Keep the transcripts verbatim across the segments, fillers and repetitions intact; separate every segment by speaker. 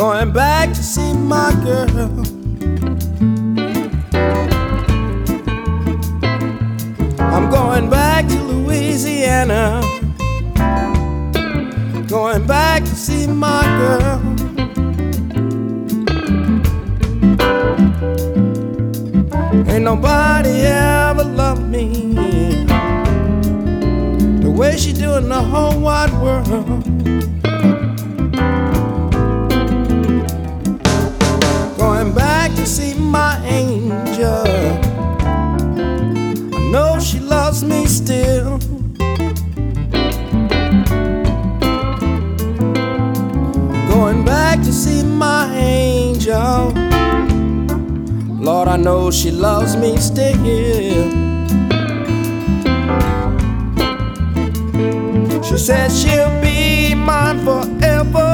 Speaker 1: going back to see my girl. I'm going back to Louisiana, going back to see my girl. Ain't nobody ever loved me the way she do in the whole wide world. Going back to see my angel, I know she loves me still. Going back to see my angel, Lord, I know she loves me still. She said she'll be mine forever.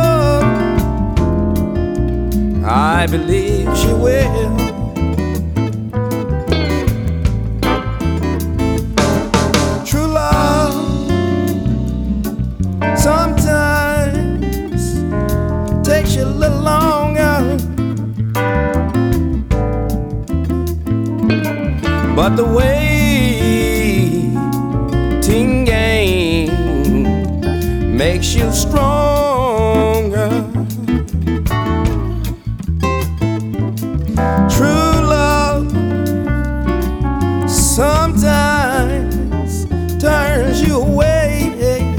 Speaker 1: I believe she will. True love sometimes takes you a little longer, but the waiting game makes you stronger. True love sometimes turns you away,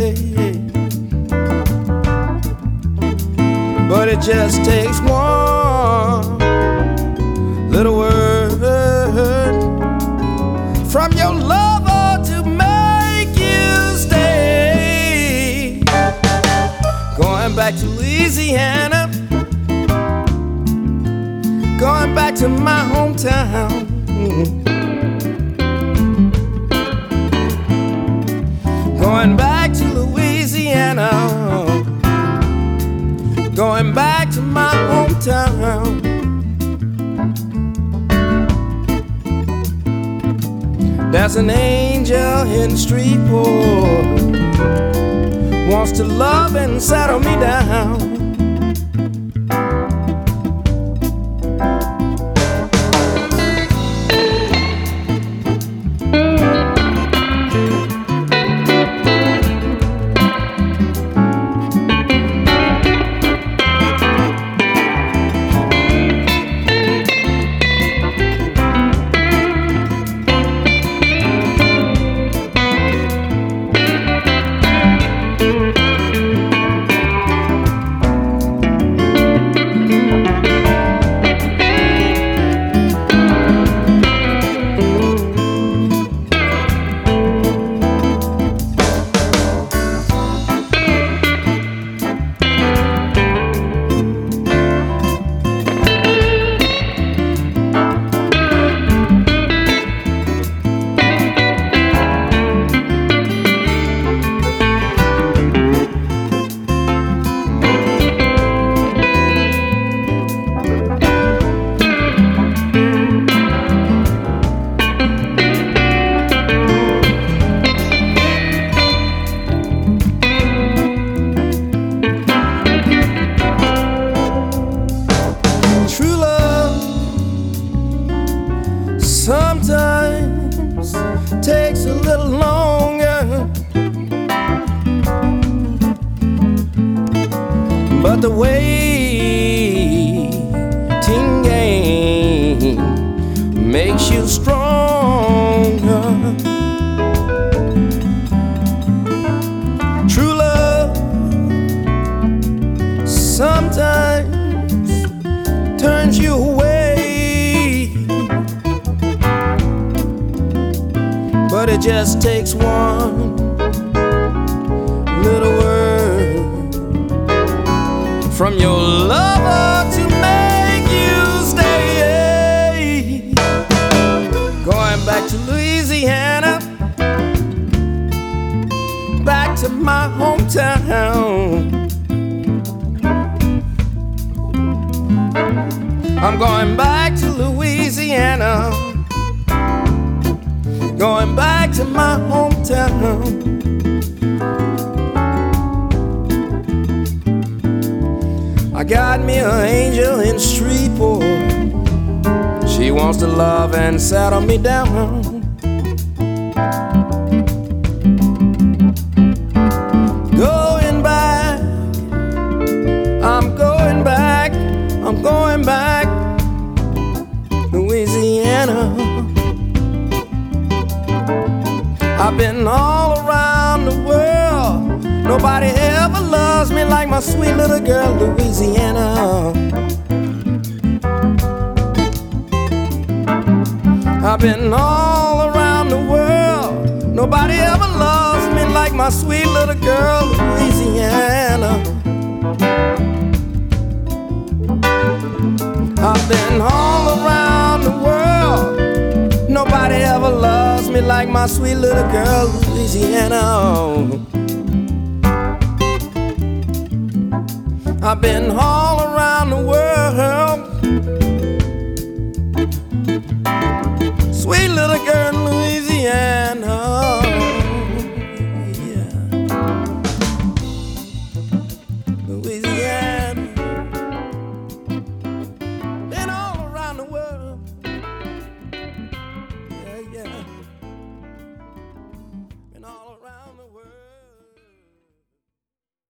Speaker 1: but it just takes one little word from your lover to make you stay. Going back to Louisiana, going back to my hometown. Going back to Louisiana, going back to my hometown. There's an angel in Streetport, wants to love and settle me down. Sometimes takes a little longer, but the waiting game makes you stronger. True love sometimes turns you away, but it just takes one little word from your lover to make you stay. Going back to Louisiana, back to my hometown. I'm going back to Louisiana, going back to my hometown. I got me an angel in Shreveport. She wants to love and settle me down. Going back, I'm going back, I'm going back, Louisiana. I've been all around the world. Nobody ever loves me like my sweet little girl, Louisiana. I've been all around the world. Nobody ever loves me like my sweet little girl, Louisiana. I've been all around the world. Nobody ever loves me like my sweet little girl, Louisiana. I've been all around the world. Sweet little girl in Louisiana. Yeah. Louisiana.